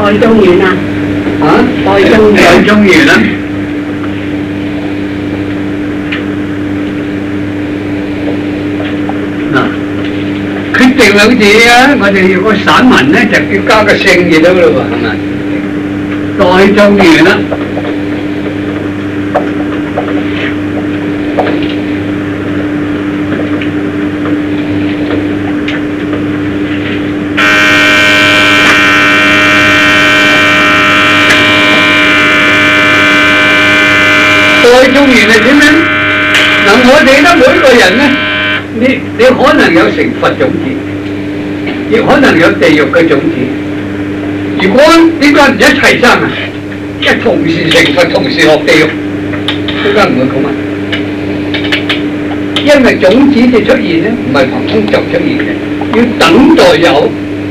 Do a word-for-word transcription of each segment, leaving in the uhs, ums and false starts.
代宗元啊？ 啊， 代宗元。 代宗元啦。嗱，決定兩字啊！我哋個散文咧就要加個姓字得噶咯喎，係咪？代宗元啦。代宗元係點咧？嗱，我哋咧每個人咧，你你可能有成佛種子，亦可能有地獄嘅種子。如果點解唔一齊生啊？一同時成佛，同時落地獄，點解唔會咁啊？因為種子嘅出現咧，唔係憑空就出現嘅，要等待有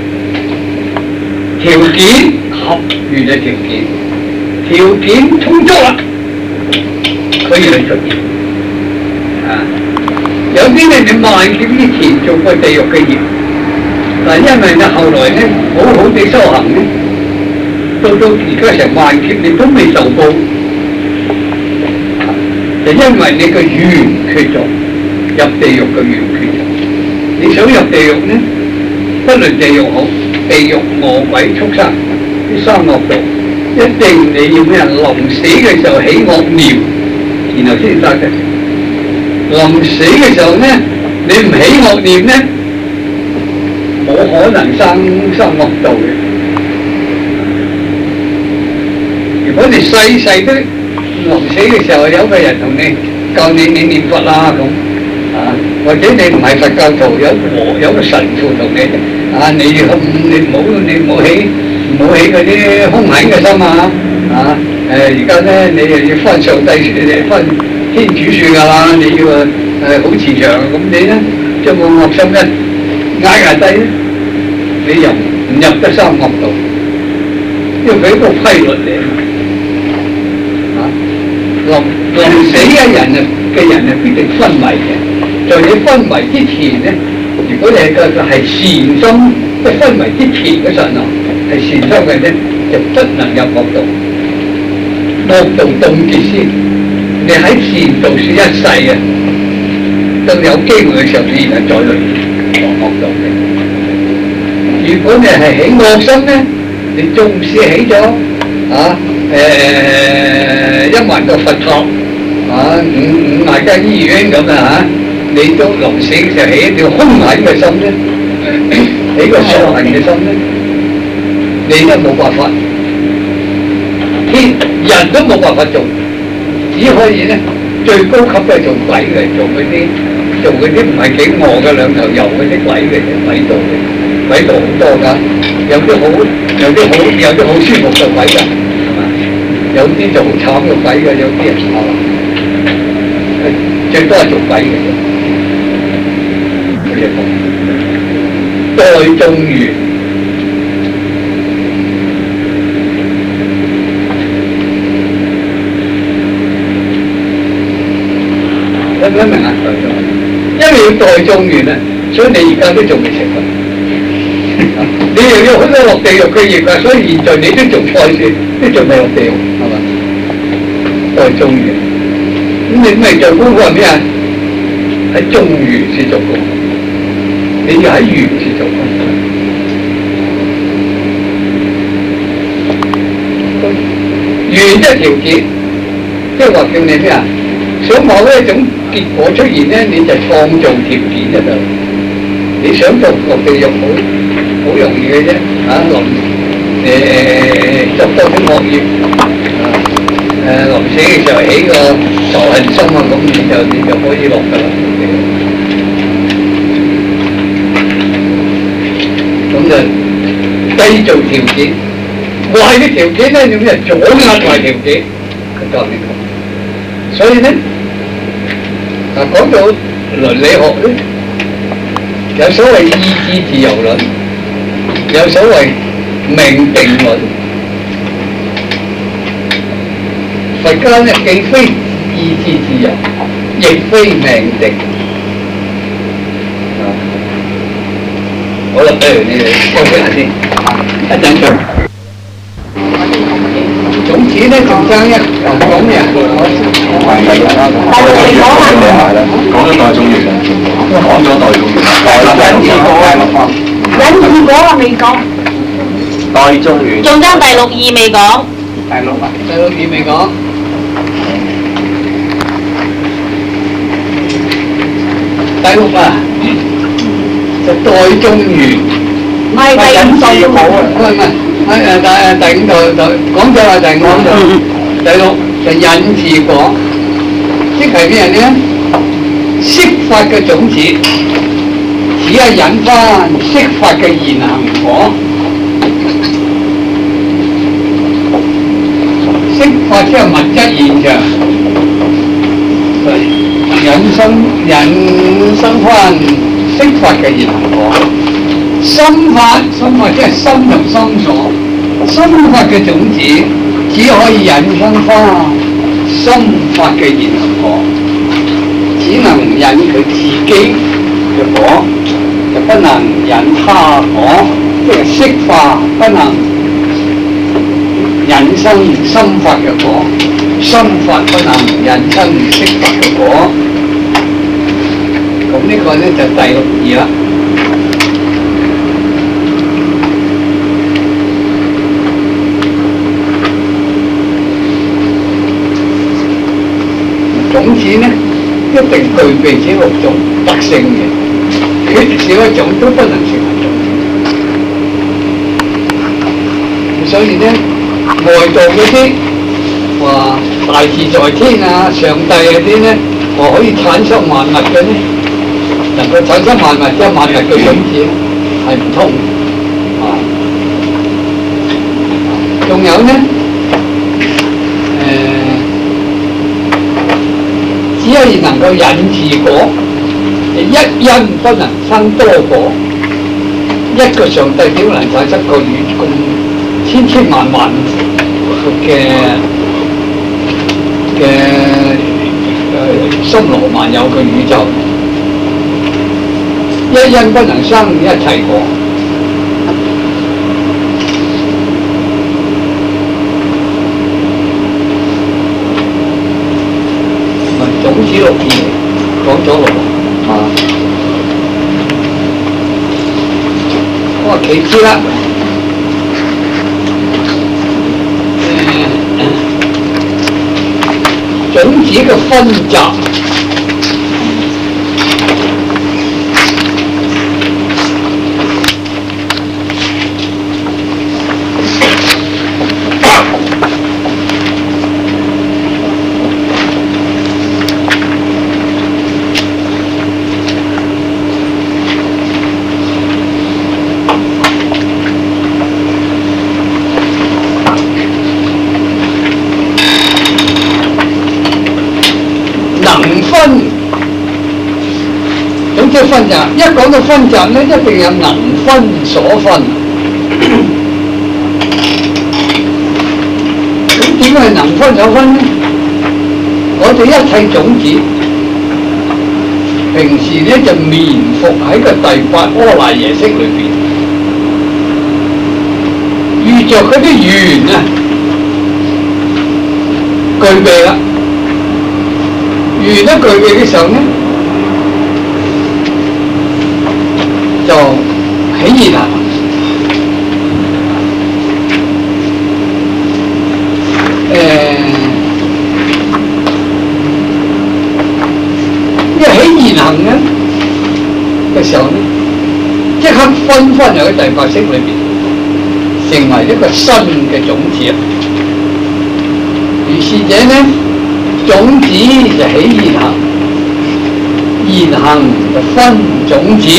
條件合緣嘅條件，條件充足啦。可以去出現啊！有啲咧你萬劫以前做過地獄嘅業，但因為你後來咧好好地修行咧，到到而家成萬劫你都未受報，就因為你個緣缺咗，入地獄嘅緣缺咗。你想入地獄咧，不論地獄好，地獄餓鬼畜生啲三惡道，一定你要咩人臨死嘅時候起惡苗。然後先得嘅。臨死嘅時候咧，你唔起惡念咧，冇可能生生惡道嘅。如果你世世都臨死嘅時候有個人同你教你你念佛啦咁啊，或者你唔係佛教徒，有和有個神父同你啊，你你唔好你唔好起唔好起嗰啲兇狠嘅心啊啊！誒而家咧，你又要翻上帝樹，你翻天主樹㗎啦！你要誒好慈祥，咁你咧將個惡心一壓壓低咧，你又唔入得三惡道，因為佢一個規律嚟啊！臨臨死嘅人啊嘅人啊，必定昏迷嘅。在你昏迷之前咧，如果你係個係善心，即係昏迷之前嗰陣啊，係善心嘅咧，就不能入惡道。惡道凍結先，你喺善道算一世嘅，當有機會嘅時候，自然係再嚟落惡道嘅。如果你係起惡心咧，你縱使起咗啊誒、呃、一萬個佛堂啊五五萬間醫院咁啊嚇，你都臨死嘅時候起一條兇狠嘅心咧，起個惡狠嘅心咧，你都冇辦法。天人都冇辦法做，只可以咧最高級都係做鬼嘅，做嗰啲做嗰啲唔係幾餓嘅兩頭油嗰啲鬼嘅啫，鬼道嘅，鬼道好多㗎，有啲好有啲好有啲好舒服嘅鬼㗎，係嘛？有啲就好慘嘅鬼嘅，有啲人係嘛？最多係做鬼嘅啫。代眾緣。聽唔聽明啊？因為要代眾緣啊，所以你而家都仲未成佛，你又要好多落地獄嘅業啊，所以現在你都做菜事，都仲未落地獄，係嘛？代眾緣，咁你咪做功課係咩啊？喺眾緣先做功課，你要喺緣先做功課。緣即係條件，即係話叫你咩啊？想某一種結果出現咧，你就創造條件喺度。你想做落地獄好好容易嘅啫，啊臨誒作多啲惡業，啊誒臨死嘅時候起個仇恨心啊，咁你就你就可以落㗎啦。咁就製造條件，壞嘅條件咧，用咩阻壓壞條件，佢當你講。所以咧。嗱，講到倫理學咧，有所謂意志自由論，有所謂命定論。佛家咧既非意志自由，亦非命定。啊，好啦，不如你哋休息下先，一陣再。 咧仲爭一講咩啊？ 大陸未講啊？ 講咗代眾元，講咗代眾元， 引致果引致果啊未講， 代眾元， 仲爭第六義未講。 第六啊，第六義未講。第六啊，就代眾元。 唔係第五代都冇啊。 唔係唔係，喺誒第第五代就講咗啦，第五代。第六就引致果，即係咩咧？釋法嘅種子，只係引翻釋法嘅現行果。釋法即係物質現象，引生引生翻釋法嘅現行果。心法，心法即係心同心所，心法嘅種子只可以引生翻心法嘅現行果，只能引佢自己嘅果，就不能引他果，即係釋法不能引生心法嘅果，心法不能引生釋法嘅果。咁呢個咧就第六義啦。種子咧一定具備這六種特性嘅，缺少一種都不能成為種子。所以咧，外道嗰啲話大自在天啊、上帝嗰啲咧，話可以產生萬物嘅咧，能夠產生萬物即係萬物嘅種子係唔通啊。仲有咧，誒、只係能夠引致果，一因不能生多果。一個上帝點能產生個宇咁千千萬萬嘅嘅誒森羅萬有嘅宇宙？一因不能生一切果。種子六義講咗咯，啊，我話其次啦，誒、種子嘅分集，分總之分集，一講到分集咧，一定有能分所分。咁點解係能分所分咧？我哋一切種子，平時咧就眠伏喺個第八阿賴耶識裏邊，遇着嗰啲緣啊，具備啦。緣一具備嘅時候咧，就起現行。誒、一起現行咧嘅時候咧，即刻分翻入去第八識裏邊，成為一個新嘅種子啊！如是者咧。種子就起現行，現行就分種子，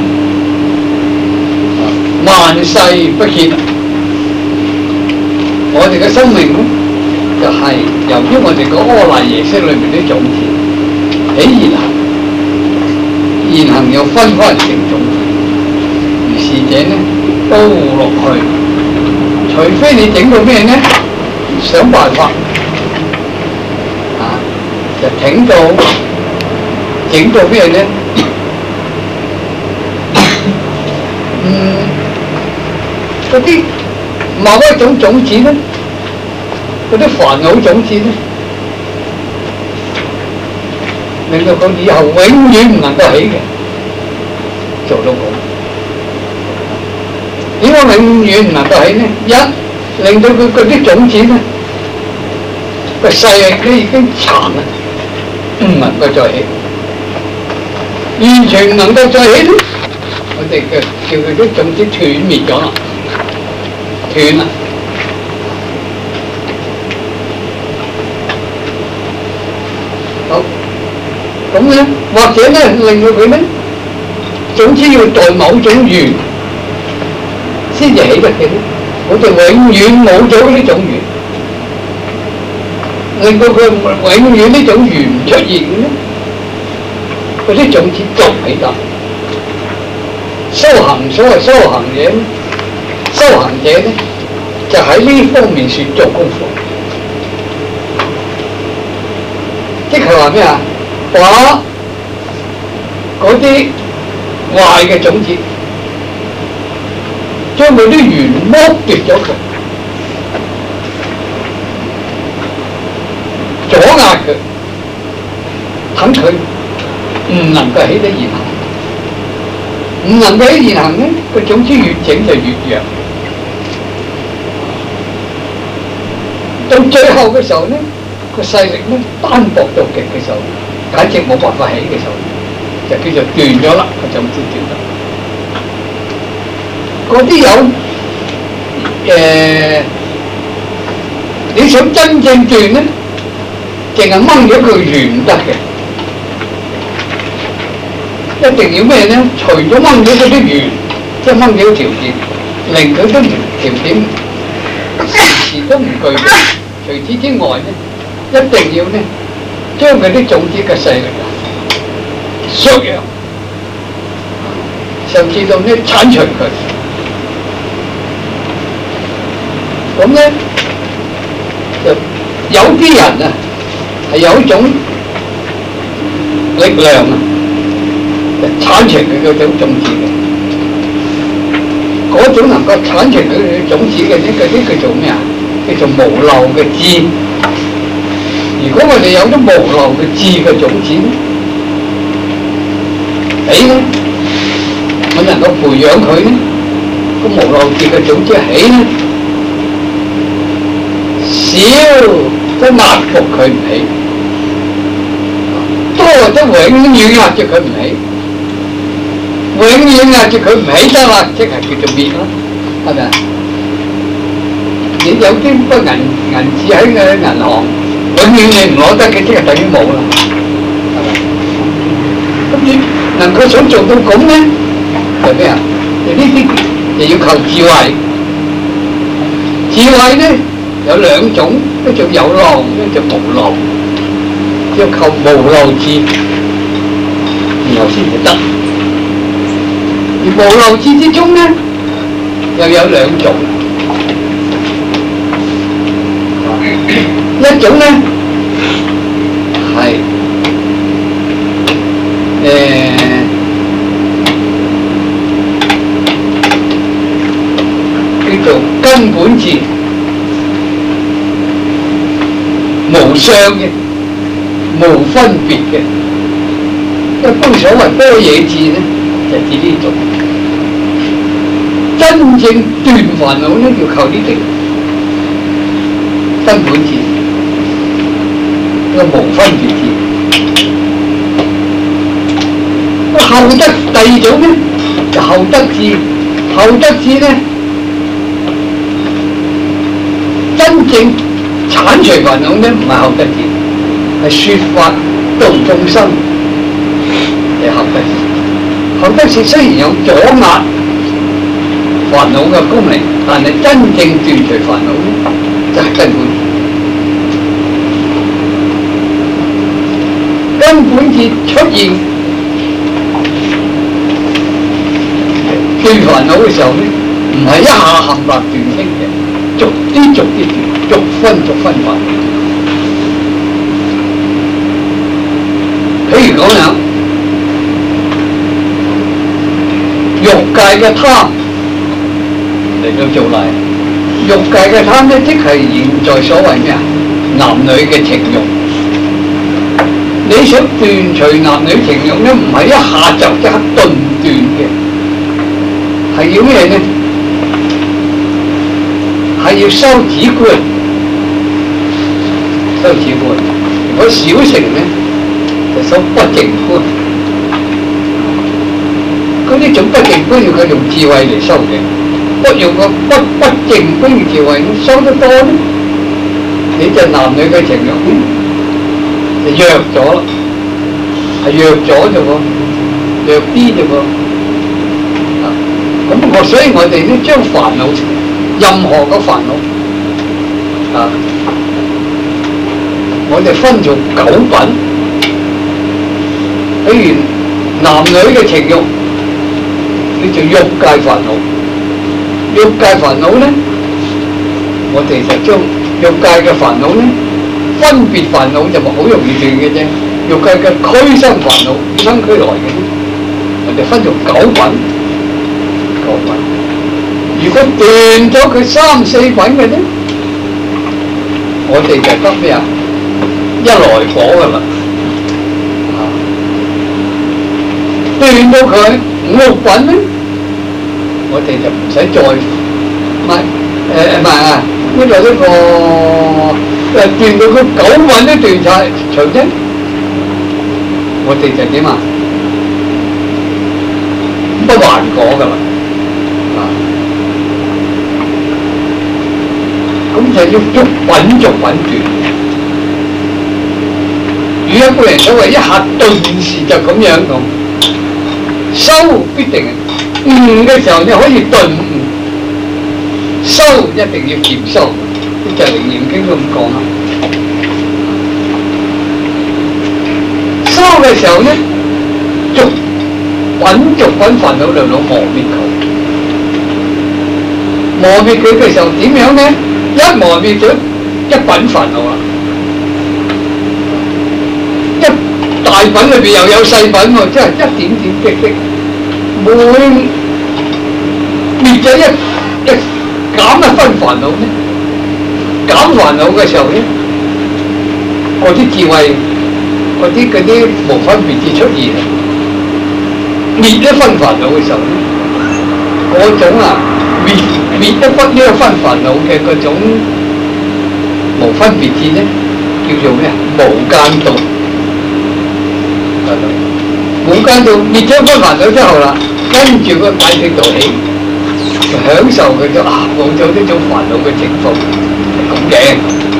萬世不竭。我哋嘅生命咧，就係、是、由於我哋個阿賴耶識裏面啲種子起現行，現行又分翻成種子，如是者咧都落去，除非你整到咩咧，想辦法。就整到整到咩咧？嗯，嗰啲某一種種子咧， 嗰啲煩惱種子咧，令到佢以後永遠唔能夠起嘅，做到咁。點解永遠唔能夠起呢？一令到佢嗰啲種子咧，個勢力咧已經殘啦，唔能夠再起，完全唔能夠再起咧。我哋嘅叫佢啲種子斷滅咗啦，斷啦。好，咁咧，或者咧令到佢咧，種子要待某種緣先至起得嘅咧，我哋永遠冇咗呢種緣，令到佢永遠呢種緣唔出現嘅咧，嗰啲種子就唔起得。修行所謂修行者，修行者咧就喺呢方面說做功夫，即係話咩啊？把嗰啲壞嘅種子，將佢啲緣剝奪咗佢，阻壓佢，等佢唔能夠起得現行。唔能夠起現行咧，個種子越整就越弱。到最後嘅時候咧，個勢力咧單薄到極嘅時候，簡直冇辦法起嘅時候，就叫做斷咗啦，個種子斷咗。嗰啲有誒、呃，你想真正斷咧，淨係掹咗佢緣唔得嘅。一定要咩咧？除咗掹咗嗰啲緣，即係掹咗條件，令佢都條件時時都唔具備。除此之外咧，一定要咧將佢啲種子嘅勢力啊削弱，甚至到咧剷除佢。咁咧就有啲人啊係有一種力量啊。剷除佢嗰種種子嘅，嗰種能夠剷除佢嘅種子嘅呢嗰啲叫做咩啊？叫做無漏嘅智。如果我哋有咗無漏嘅智嘅種子咧，起咧，我能夠培養佢咧，個無漏智嘅種子起咧，少都壓服佢唔起，多都永遠壓住佢唔起。永遠壓住佢唔起得啦，即係叫做滅咯，係咪啊？你有啲筆銀銀紙喺個銀行，永遠你唔攞得嘅，即係等於冇啦，係咪？咁你能夠想做到咁咧，係咩啊？就呢啲就要靠智慧。智慧咧有兩種，一種有漏，一種無漏，要靠無漏智，然後先至得。而無漏智之中咧，又有兩種，一種咧係誒叫做根本智，無相嘅，無分別嘅。一般所謂般若智咧，就指呢種。真正斷煩惱咧，要靠呢啲根本智，個無分別智。後得第二種咧，就後得智。後得智咧，真正剷除煩惱咧，唔係後得智，係説法度眾生嘅後得智。後得智雖然有阻壓煩惱嘅功能，但係真正斷除煩惱咧，就係根本智。根本智出現斷煩惱嘅時候咧，唔係一下冚唪唥斷清嘅，逐啲逐啲斷，逐分逐分法。譬如講有欲界嘅貪嚟到做例， 欲界嘅貪咧，即係現在所謂咩啊？男女嘅情慾。你想斷除男女情慾咧，唔係一下就即刻頓斷嘅，係要咩咧？係要修止觀，修止觀。如果小乘咧，就修不淨觀。咁呢種不淨觀要佢用智慧嚟修嘅，不用個不不淨觀嘅智慧，修得多咧，你就男女嘅情慾就弱咗啦，係弱咗啫喎，弱啲啫喎。啊，咁我所以我哋咧將煩惱，任何個煩惱啊，我哋分做九品，譬如男女嘅情慾。叫做欲界煩惱，欲界煩惱咧，我哋就將欲界嘅煩惱咧，分別煩惱就好容易斷嘅啫。欲界嘅俱生煩惱，與生俱來嘅，我哋分做九品，九品。如果斷咗佢三四品嘅咧，我哋就得咩啊？一來果噶啦，斷到佢五六品咧，我哋就唔使再唔係誒唔係啊，呢個呢個誒斷到佢九品都斷晒，長啫，我哋就點啊？不還果噶啦，啊，咁就要逐品逐品斷。如一般人所謂一下頓時就咁樣咁。修必定悟嘅時候，你可以頓悟；修一定要漸修，就係《楞嚴經》都咁講啦。修嘅時候咧，逐品逐品煩惱嚟到磨滅佢，磨滅佢嘅時候點樣咧？一磨滅咗一品煩惱啦，一大品裏邊又有細品喎，即係一點點滴滴。每滅咗一一減一分煩惱咧，減煩惱嘅時候咧，嗰啲智慧，嗰啲嗰啲無分別智出現，滅一分煩惱嘅時候咧，嗰種啊滅滅一分呢一分煩惱嘅嗰種無分別智咧，叫做咩啊？無間道。無間道滅咗一分煩惱之後啦。跟住個解脫道起，就享受佢咗啊！冇咗呢種煩惱嘅情況，係咁嘅。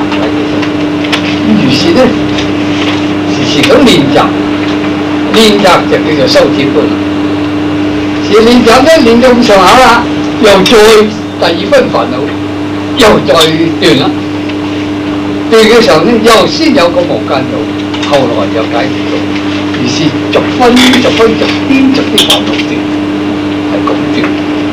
於是咧，時時咁練習，練習就叫做修止觀啦。時練習咧練到咁上下啦，又再第二分煩惱，又再斷啦。斷嘅時候咧，又先有個無間道，後來又解脫道。於是逐分逐分逐啲逐啲煩惱斷。係咁斷，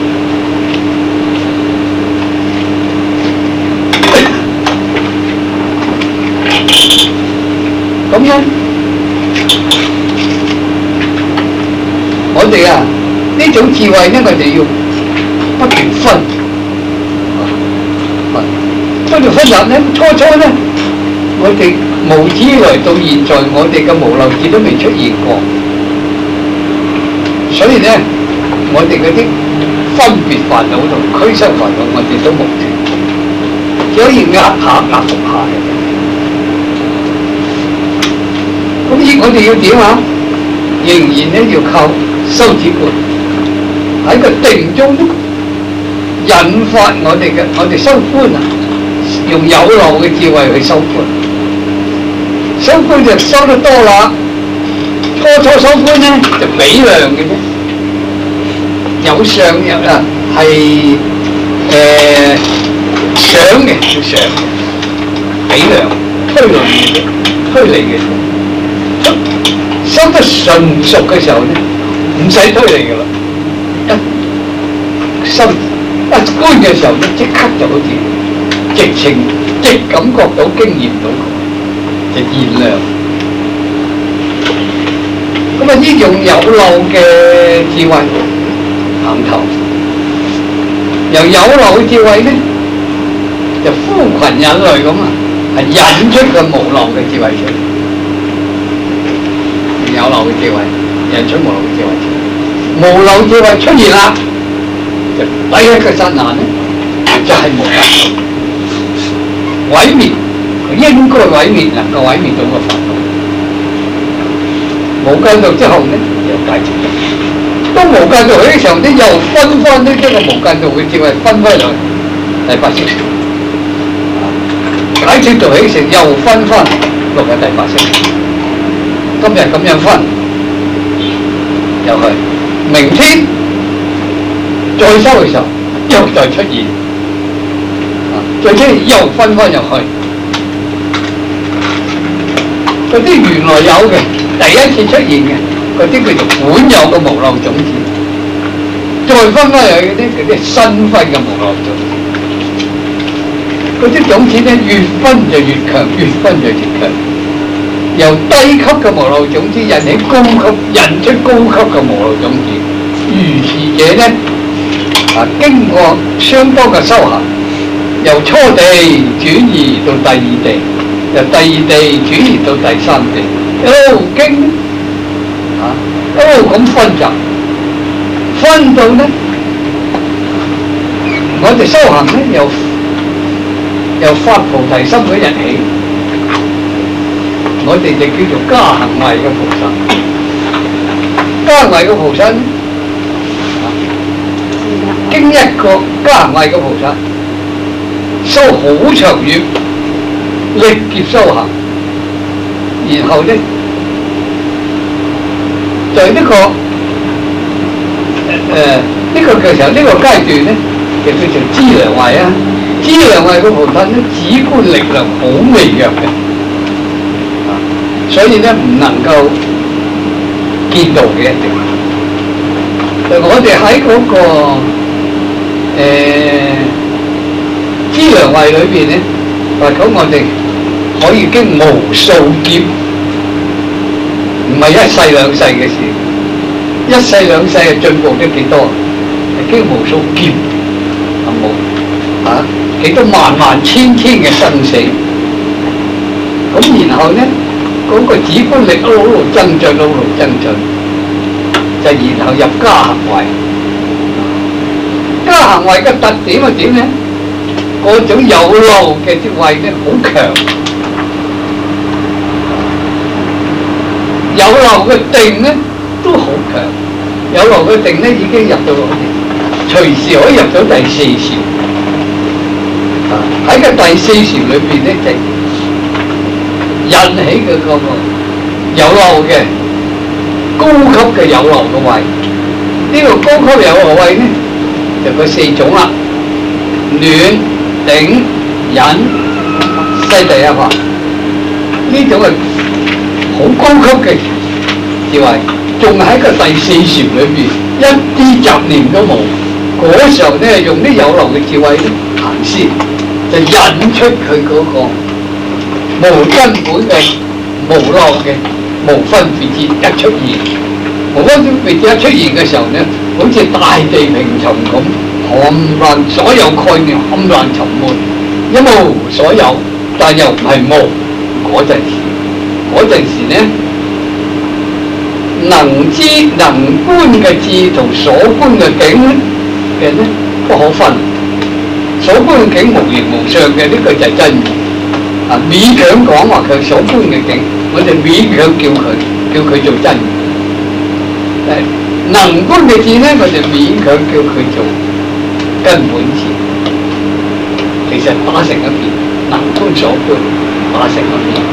咁樣我哋啊呢種智慧咧，我哋要不斷分，分不斷分集咧。初初咧，我哋無始以來到現在，我哋嘅無漏智都未出現過，所以咧。我哋嗰啲分別煩惱同俱生煩惱，我哋都冇斷，只可以壓下壓服下嘅。咁而我哋要點啊？仍然咧要靠修止觀，喺個定中引發我哋嘅我哋修觀啊，用有漏嘅智慧去修觀。修觀就修得多啦，初初修觀咧就比量嘅啫。有相有啊，係誒想嘅，要想嘅，比量推論嘅，推理嘅。修得純熟嘅時候咧，唔使推理嘅啦，一修一觀嘅時候咧，即刻就好似直情即感覺到、經驗到就現量。咁啊，呢種有漏嘅智慧。行頭由有漏嘅智慧咧， 就呼群引類咁啊，係引出個無漏嘅智慧出嚟，有漏嘅智慧引出無漏嘅智慧出嚟，無漏智慧出現啦，就第一個剎那咧就係無間道，毀滅佢應該毀滅，能夠毀滅到個煩惱。無間道之後咧又解決咗，當無間道起嘅時候咧又分翻呢一個無間道嘅智慧分翻嚟第八識。解決道起成又分翻落去第八識，今日咁樣分，又去明天再收嘅時候又再出現，啊，再出現又分翻入去，嗰啲原來有嘅第一次出現嘅嗰啲叫做本有嘅無漏種子，再分翻入去嗰啲嗰啲新分嘅無漏種子。嗰啲種子咧越分就越強，越分就越強。由低級嘅無漏種子引起高級，引出高級嘅無漏種子。如是者咧，啊經過相當嘅修行，由初地轉移到第二地，由第二地轉移到第三地，一路經啊一路咁分集，分到咧，我哋修行咧又。由發菩提心嗰日起，我哋就叫做加行位嘅菩薩。加行位嘅菩薩，經一個加行位嘅菩薩，修好長遠，歷劫修行，然後咧，就係、是、呢、這個誒呢、呃這個嘅時候呢、這個階段咧，就叫做資糧位啊。資糧位嘅菩薩咧，止觀力量好微弱嘅，啊，所以咧唔能夠見道嘅一定。就我哋喺嗰個誒資糧位裏邊咧，話講我哋可以經無數劫，唔係一世兩世嘅事，一世兩世嘅進步得幾多？係經無數劫，係冇啊？幾多萬萬千千嘅生死，咁然後咧，嗰、那個止觀力一路路增進，一路路增進，就然後入加行位。加行位嘅特點係點咧？嗰種有漏嘅智慧咧，好強；有漏嘅定咧，都好強。有漏嘅定咧，已經入到隨時可以入到第四禪。喺個第四禪裏邊咧，就引起嘅嗰個有漏嘅高級嘅有漏嘅位。呢、這個高級有漏位咧，就佢四種啦：暖、頂、忍、西第一法。呢種係好高級嘅智慧，仲喺個第四禪裏邊，一啲雜念都冇。嗰時候咧，用啲有漏嘅智慧咧行先。就引出佢嗰個無根本嘅無漏嘅無分別智一出現，無分別智一出現嘅時候咧，好似大地平沉咁，冚唪所有概念冚唪沉沒，一無所有，但又唔係無。嗰陣時，嗰陣時咧，能知能觀嘅智同所觀嘅境嘅咧不可分。所觀嘅境無形無相嘅，呢、這個就係真義。啊，勉強講話佢所觀嘅境，我哋勉強叫佢叫佢做真義。誒，能觀嘅智咧，我哋勉強叫佢做根本智。其實打成一片，能觀所觀打成一片。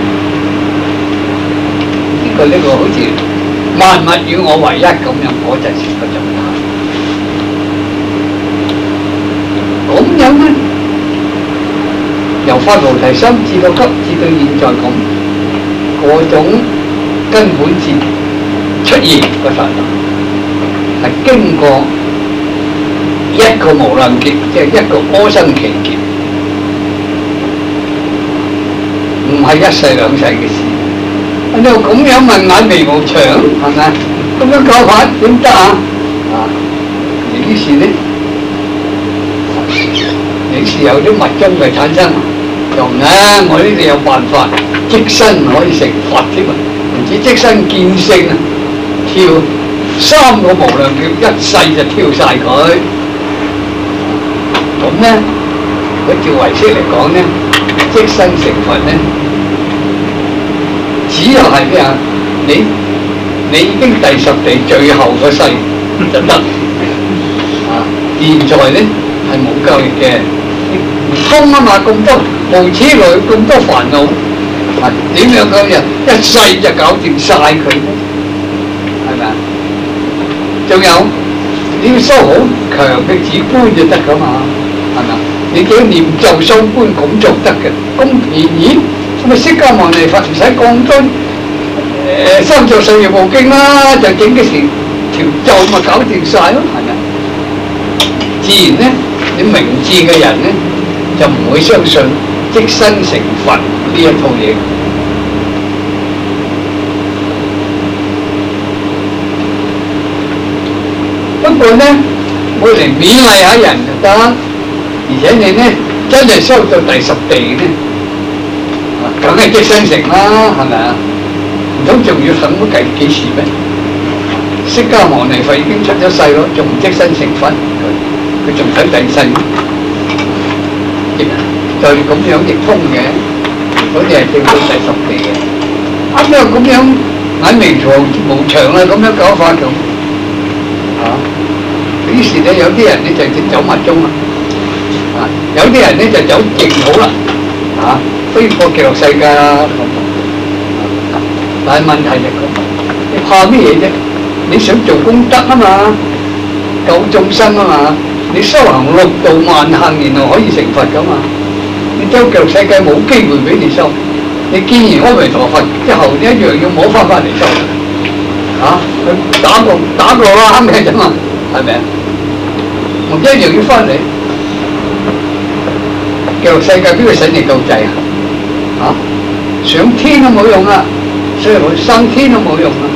呢、這個呢、這個好似萬物與我為一咁樣，嗰陣時個狀態。咁樣咧，由發菩提心至到急，至到現在咁，嗰種根本智出現個剎那，係經過一個無量劫，即係一個阿僧祇劫，唔係一世兩世嘅事。你話咁樣問眼眉毛長係咪？咁樣教法點得啊？啊，於是咧。 幾時有啲物中嘅產生？用啊！我呢度有辦法，即身可以成佛添啊！唔止即身見性啊，跳三個無量劫，一世就跳晒佢。咁咧，佢照唯識嚟講咧，即身成佛咧，只有係咩啊？你你已經第十地最後個世就得啊！現在咧係冇夠力嘅。唔通啊嘛，咁多無此類咁多煩惱，啊點樣咁樣一世就搞掂晒佢咧？係咪啊？仲有你要修好強嘅止觀就得噶嘛？係咪啊？你幾念咒修觀咁就得嘅，咁便宜咁咪釋迦牟尼佛唔使講多誒三藏十二部經啦，就整嘅時條咒咪搞掂晒咯，係咪？自然咧，你明智嘅人咧。就唔會相信即身成佛呢一套嘢。不過咧，我嚟勉勵下人就得，而且你咧真係修到第十地咧，梗係即身成啦，係咪啊？唔通仲要等乜計幾時咩？釋迦牟尼佛已經出咗世咯，仲唔即身成佛？佢仲等第世。就咁樣亦通嘅，好似係跳到第十地嘅。啱啱咁樣眼明無無常啦，咁樣搞法咁，啊！於是咧有啲人咧就走密宗啦，啊！有啲人咧就走淨土啦，啊！飛過極樂世界啦咁。但係問題就咁，你怕咩嘢啫？你想做功德啊嘛，救眾生啊嘛，你修行六度萬行，然後可以成佛噶嘛。你周極樂世界冇機會俾你修，你見完阿彌陀佛之後，你一樣要摸翻翻嚟修，嚇佢打個打個啱嘅啫嘛，係咪啊？我一樣要翻嚟，極樂世界邊個使你救濟啊？嚇上天都冇用啊，所以我生天都冇用啊。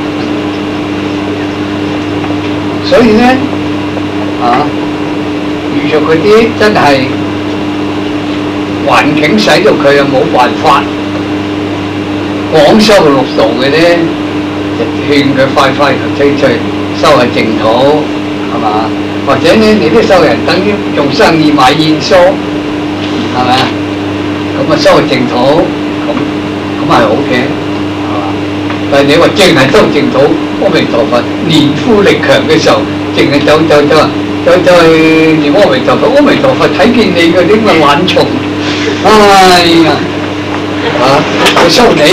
所以咧，啊遇着嗰啲真係〜環境使到佢又冇辦法廣修六道嘅咧，就勸佢快快脆脆修下淨土，係嘛？或者咧，你啲修人等於做生意買燕梳，係咪啊？咁啊修下淨土，咁咁係好嘅，係嘛？但係你話淨係修淨土，阿彌陀佛年富力強嘅時候，淨係走走走走走去念阿彌陀佛，阿彌陀佛睇見你嗰啲咁嘅懶蟲。哎呀，啊！佢收你，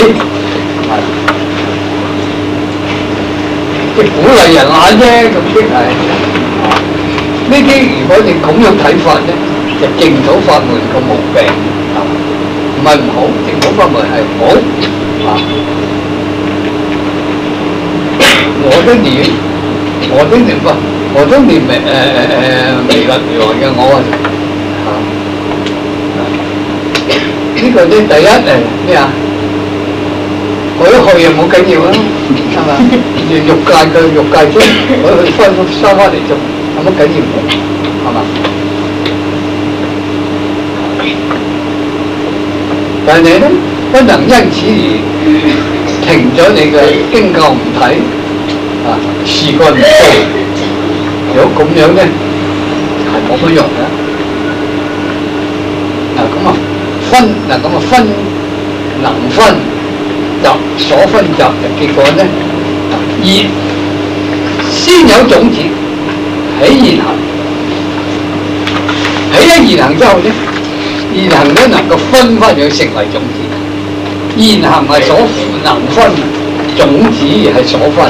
即係鼓勵人懶啫，咁即係。呢啲如果你咁樣睇法咧，就淨土法門個毛病，唔係唔好，淨土法門係好。啊！我都念，我都念噃，我都念誒誒誒彌勒如來嘅我啊。呢個咧第一誒咩啊？改去又冇緊要啊，係嘛？欲界嘅欲界啫，改去翻收翻嚟做，有乜緊要？係嘛？但係你咧不能因此而停咗你嘅經教唔睇，啊事幹唔做，如果咁樣咧係冇乜用嘅。嗱咁啊〜分嗱咁啊分能分集所分集嘅結果咧，而先有種子起現行，起咗現行之後咧，現行咧能夠分翻佢成為種子，現行係所能分，種子係所分。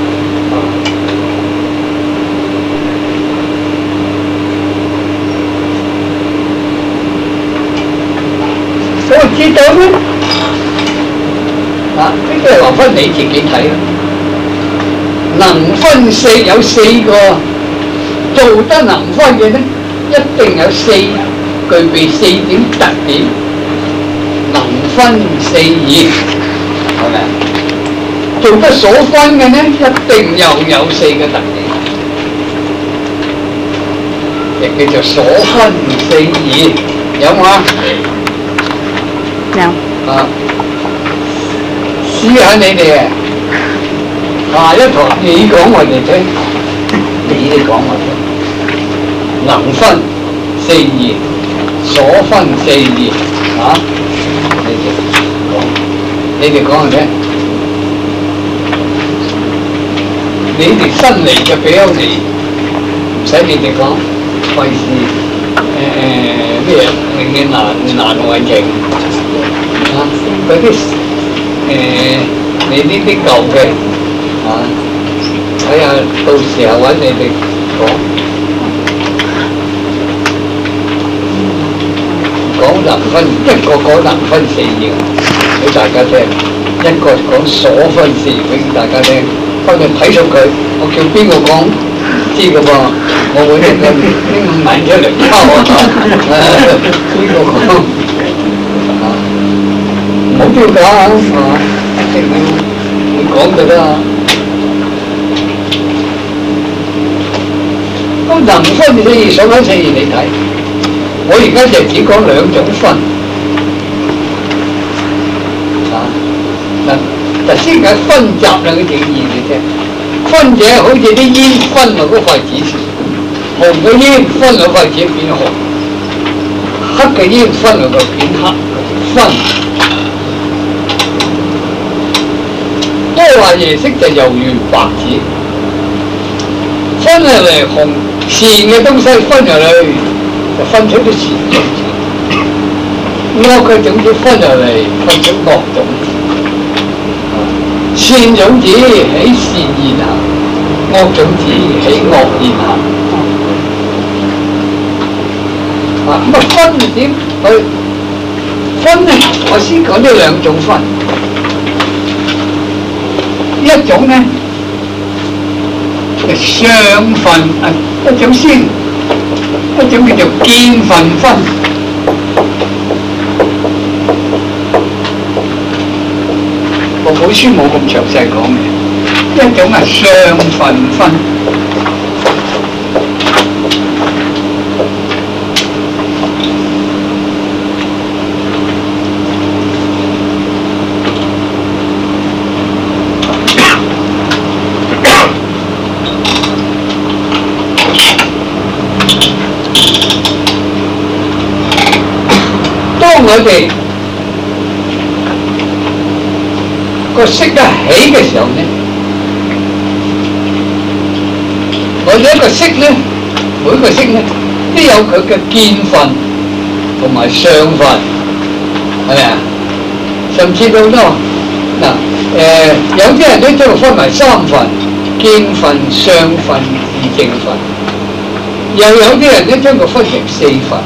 我知道咧，啊，呢個係話翻你自己睇啦。能分四有四個，做得能分嘅咧，一定有四具備四點特點，能分四義，係咪啊？做得所分嘅咧，一定又有四個特點，亦叫做所分四義。 有冇啊？ 有。 啊，試下你哋啊，下一堂你講我哋聽，你哋講我聽，能分四義，所分四義，啊，你哋講，你哋講我聽，你哋新嚟嘅比較嚟，唔使你哋講，費事誒咩永遠難難為情。啊！嗰啲誒，你呢啲舊嘅啊，睇下到時候揾你哋講講能分一個講能分四義俾大家聽，一個講所分四義俾大家聽。不過睇熟佢，我叫邊個講知嘅噃，我會拎個英文出嚟抄啊！邊個講？唔好標價啊！一定會會講嘅啦。咁能分四義、所分四義，你睇，我而家就只講兩種分。啊，嗱，就先解分集兩個定義你聽。分者好似啲煙分落嗰塊紙時，紅嘅煙分落塊紙變紅，黑嘅煙分落個變黑，分。波話夜色就猶如白紙，分入嚟紅善嘅東西分入嚟，就分出啲善種子；惡嘅種子分入嚟，分出惡種子。善種子起善言行，惡種子起惡言行。啊，咁啊分點去分呢？我先講呢兩種分。一種咧就相分啊，一種先，一種叫做見分分。我本書冇咁詳細講嘅，一種係相分分。當我哋個色一起嘅時候咧，我哋一個色咧，每個色咧都有佢嘅見分同埋相分，係咪啊？甚至到咯嗱誒，有啲人都將佢分為三分：見分、相分、自證分；又有啲人咧將佢分成四分。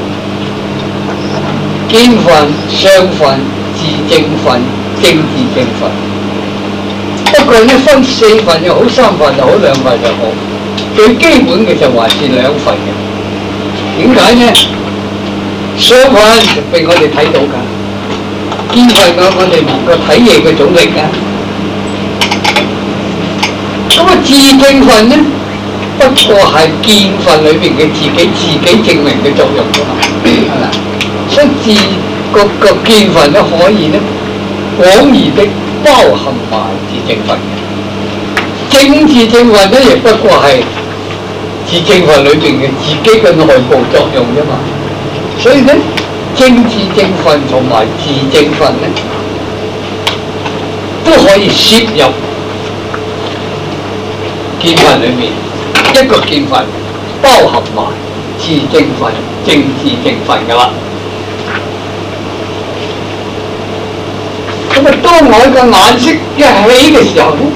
見分、相分、自證分、證自證分。不過咧分四分又好，三分又好，兩分又好，最基本嘅就還是兩分嘅。點解呢？相分就俾我哋睇到㗎，見分我我哋能夠睇嘢嘅種力啊。咁啊自證分呢，不過係見分裏邊嘅自己自己證明嘅作用啫嘛，係咪？所以自個個見分咧可以咧廣義的包含埋自證分嘅，證自證分咧亦不過係自證分裏邊嘅自己嘅內部作用啫嘛。所以咧證自證分同埋自證分咧都可以攝入見分裏面，一個見分包含埋自證分、證自證分噶啦。咁啊，當我嘅眼色一起嘅時候咧，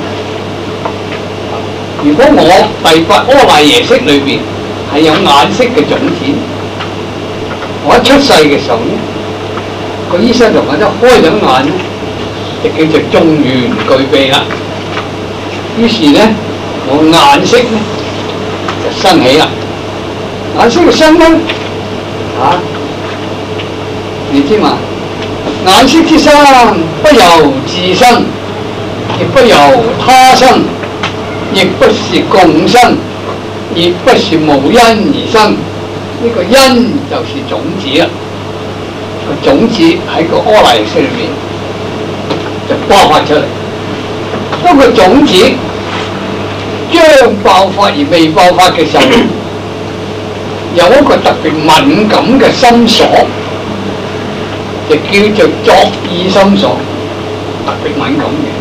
如果我第八阿賴耶識裏邊係有眼色嘅種子，我一出世嘅時候咧，個醫生就話得開兩眼咧，就叫做眾緣具備啦。於是咧，我眼色咧就生起啦。眼色嘅生咧，啊，你知嘛？眼色之生，不由自生，亦不由他生，亦不是共生，亦不是無因而生。呢、這個因就是種子啦。 個種子喺個柯賴式裏面就爆發出嚟。當個種子將爆發而未爆發嘅時候，有一個特別敏感嘅心所，就叫做作意心所，特別敏感嘅。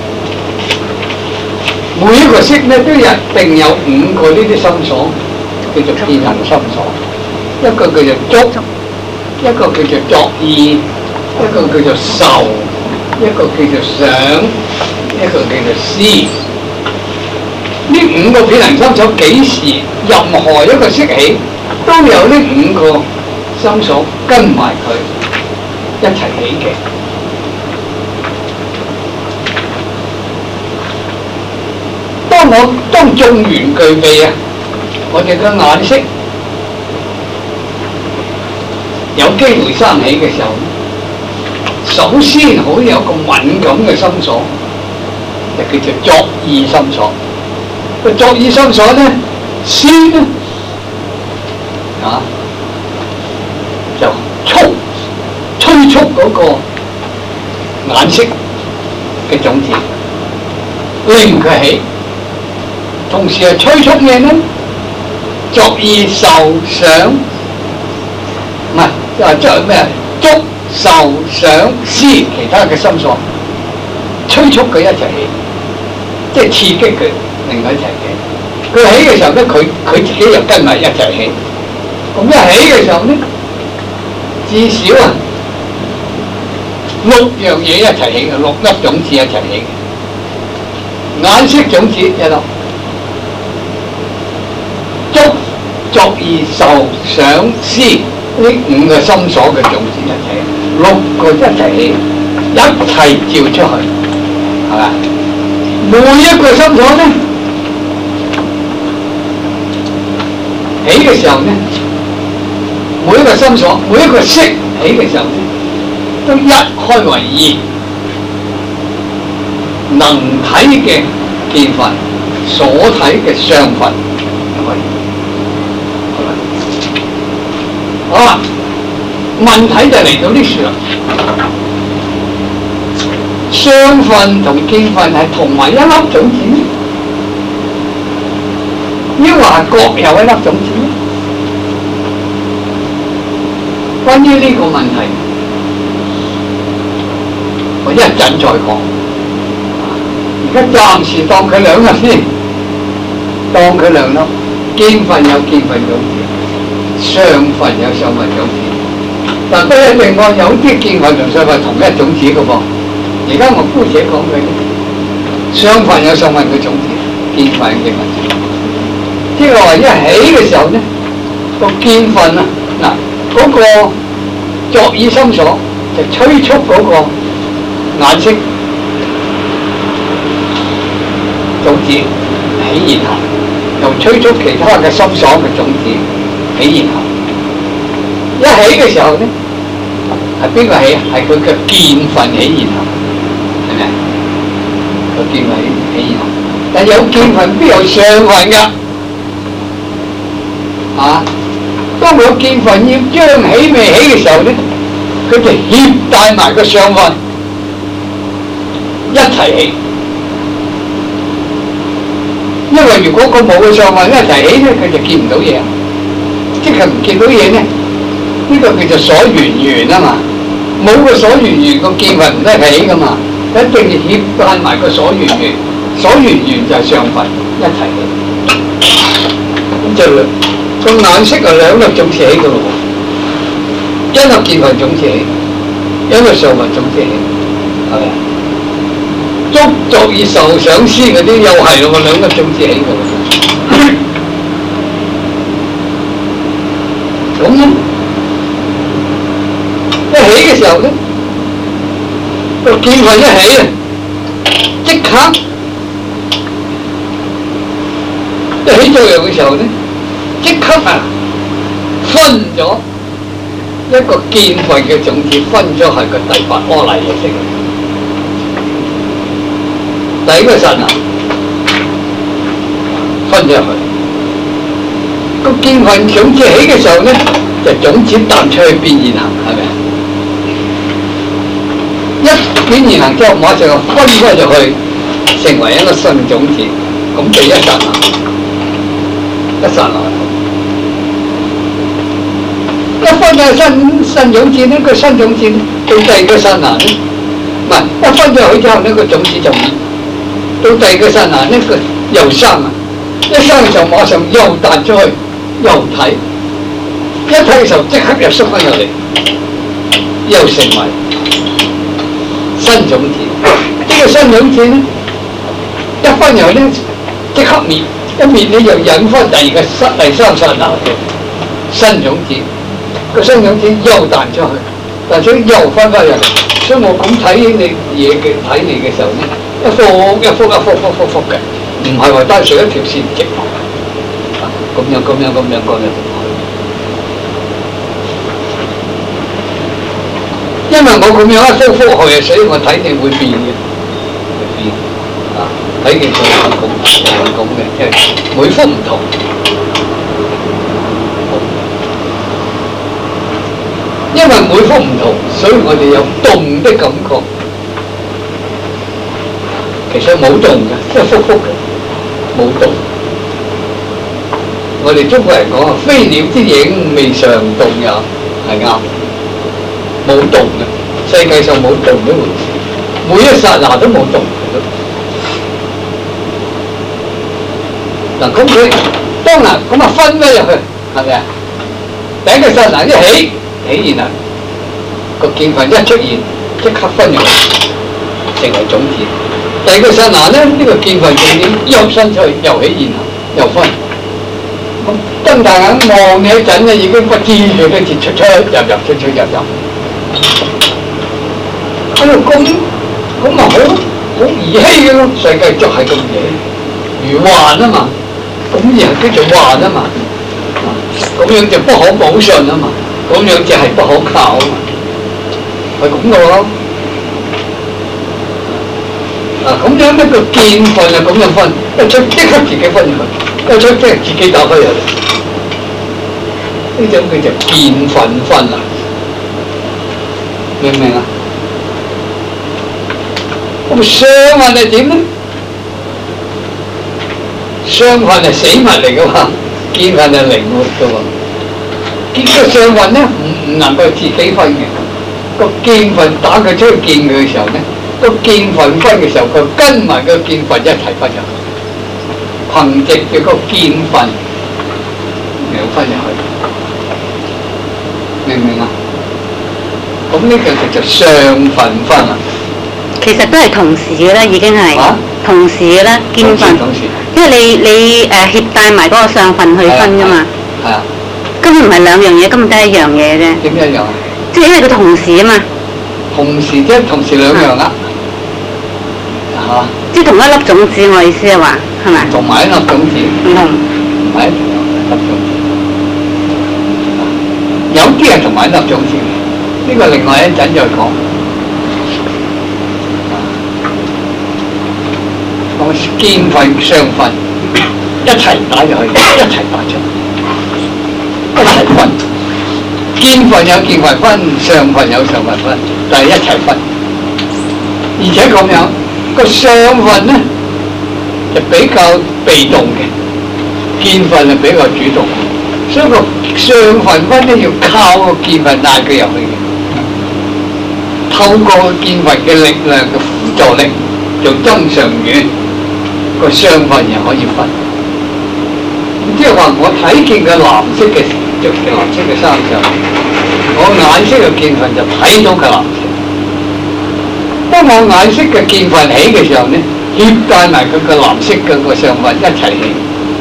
每一個色咧都一定有五個呢啲心所，叫做見行心所。一個叫做觸，一個叫做作意，一個叫做受，一個叫做想，一個叫做思。呢五個遍行心所幾時任何一個色起，都有呢五個心所跟埋佢一齊起嘅。當我當眾緣具備啊，我哋嘅眼識有機會生起嘅時候，首先好有一個敏感嘅心所，就叫做作意心所。個作意心所咧，先咧啊就促催促嗰個眼識嘅種子，令佢起。同時係催促咩咧？作意受想，唔係啊，即係咩？觸受想思其他嘅心所，催促佢一齊起，即係刺激佢，令佢一齊起。佢起嘅時候咧，佢佢自己又跟埋一齊起。咁一起嘅時候咧，至少啊六樣嘢一齊起嘅，六粒種子一齊起嘅。眼識種子一粒。觸作意受想思呢五個心所嘅種子一齊，六個一齊起，一齊照出去，係嘛？每一個心所咧起嘅時候咧，每一個心所，每一個識起嘅時候咧，都一開為二，能睇嘅見分，所睇嘅相分。好啦，問題就嚟到呢處啦。相分同見分係同埋一粒種子，抑或係各有一粒種子？關於呢個問題，我一陣再講。而家暫時當佢兩粒先，當佢兩粒。見分有見分種子。相分有相分種子，但不一定喎，有啲見分同相分同一種子嘅噃。而家我姑且講佢，相分有相分嘅種子，見分有見分種子。即係話一起嘅時候咧，個見分啊，嗱嗰個作意心所就催促嗰個眼識種子起現行，又催促其他嘅心所嘅種子起現行。一起嘅時候咧，係邊個起啊？係佢嘅見分起現行，係咪？個見分起現行，但有見分邊有相分㗎？啊！當佢見分要將起未起嘅時候咧，佢就攜帶埋個相分一齊起。因為如果佢冇個相分一齊起咧，佢就見唔到嘢，即係唔見到嘢咧。呢個叫做所緣緣啊嘛，冇個所緣緣個見分唔得起噶嘛，一定要攜帶埋個所緣緣，所緣緣就係相分一齊起，咁就個眼識係兩粒種子起噶咯喎，一粒見分種子起，一粒相分種子起，係咪啊？觸作意受想思嗰啲又係咯，兩粒種子起噶喎，咁咧。一起嘅時候咧，個見分一起啊，即刻一起作用嘅時候咧，即刻啊分咗一個見分嘅種子，分咗係個第八阿賴耶識。第一個神啊，分咗入去。個見分種子起嘅時候咧，就種子彈出去變現行，係咪啊？ 捲完行之後，馬上就分開咗去，成為一個新種子，咁就一剎那，一剎那。一分咗新新種子呢個新種子呢，到第二個剎那呢，唔係一分咗佢之後呢個種子就滅，到第二個剎那呢個又生啊，一生嘅時候馬上又彈出去，又睇，一睇嘅時候即刻又縮翻入嚟，又成為新種子。呢個新種子呢，一分入去呢即刻滅，一滅呢又引翻第二個三第三剎那嘅新種子。個新種子又彈出去，彈出又翻返入嚟，所以我咁睇你嘢嘅睇你嘅時候咧，一幅一幅一幅幅幅幅嘅，唔係話單純一條線直落，咁樣咁樣咁樣咁樣。因為我咁樣一幅幅去，所以我睇你會變嘅，會變啊！睇見佢係咁係咁嘅，即係每幅唔同。因為每幅唔同，所以我哋有動的感覺。其實冇動嘅，一幅幅嘅，冇動。我哋中國人講啊，飛鳥之影未嘗動也，係啱。冇動嘅，世界上冇動呢回事，每一剎那都冇動嘅。嗱，咁佢當然咁啊分咗入去，係咪啊？第一個剎那一起。起現啊！個見份一出現，即刻分入成為種子。第二個剎那咧，呢、這個見份重點又伸出去，又起現啊，又分。咁瞪大眼望你一陣咧，已經不知佢嘅節出出入入出出入入。喺度咁咁咪好好兒戲嘅咯，世界就係咁嘢，如幻啊嘛，咁而叫做幻啊嘛，咁樣就不可保信啊嘛。咁樣就係不可靠啊嘛，係咁嘅咯。嗱，咁樣呢個見份啊咁樣分，一出即刻自己分入去，一出即係自己打開入嚟，呢種叫做見份分啊，明唔明啊？咁相份係點咧？相份係死物嚟嘅嘛，見份係靈活嘅喎。見個相份咧，唔唔能夠自己分嘅。個見份打佢出去見佢嘅時候咧，個見份分嘅時候，佢跟埋個見份一齊分入去，憑藉住個見份嚟分入去，明唔明啊？咁呢個就叫相份分啦。 其實都係同時嘅啦，已經係、啊、同時嘅啦，見份。同時。因為你你誒攜帶埋嗰個相份去分㗎嘛。係啊。根本唔係兩樣嘢，根本都係一樣嘢啫。點一樣啊？即係因為佢同時啊嘛。同時即係同時兩樣啦。嚇！即係同一粒種子，我意思係話，係咪？同埋一粒種子。唔同。唔係一粒種子。有啲係同埋一粒種子，呢個另外一陣再講。我見份相份一齊打入去，一齊打出。一齊分，見份有見份分，相份有相份分，但係一齊分。而且咁樣個相份咧就比較被動嘅，見份係比較主動，所以個相份分咧要靠個見份帶佢入去嘅，透過個見份嘅力量嘅輔助力做增上緣，個相份又可以分。即係話我睇見嘅藍色嘅着嘅藍色嘅衫上，我眼色嘅見份就睇到佢藍色。當我眼色嘅見份起嘅時候咧，攜帶埋佢嘅藍色嘅個相份一齊起，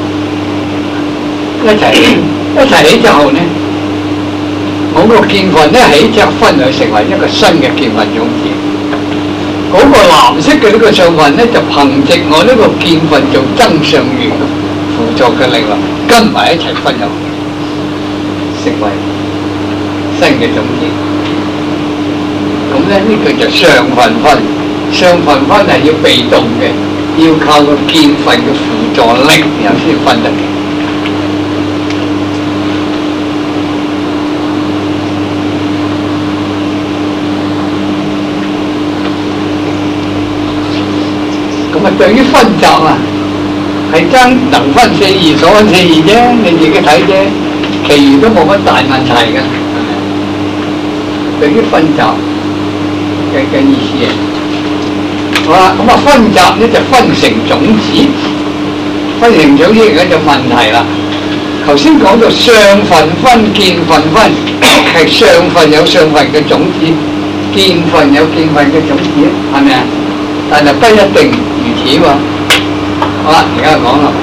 一齊起，一齊起之後咧，我個見份一起之後分就成為一個新嘅見份種子。嗰、那個藍色嘅呢個相份咧，就憑藉我呢個見份做增上緣輔助嘅力量，跟埋一齊分入，成為新嘅種子。咁咧呢、這個就相份分，相份分係要被動嘅，要靠個見份嘅輔助力，然後先分得嘅。 啊，對於分集啊，係爭能分四義所分四義啫，你自己睇啫，其餘都冇乜大問題嘅。對於分集嘅嘅意思啊，好啦，咁啊分集咧就分成種子，分成種子而家就問題啦。頭先講到相分分、見分分，係相分有相分嘅種子，見分有見分嘅種子，係咪啊？但係不一定如此喎。好啦，而家講啦。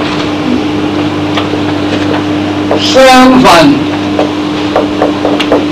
相分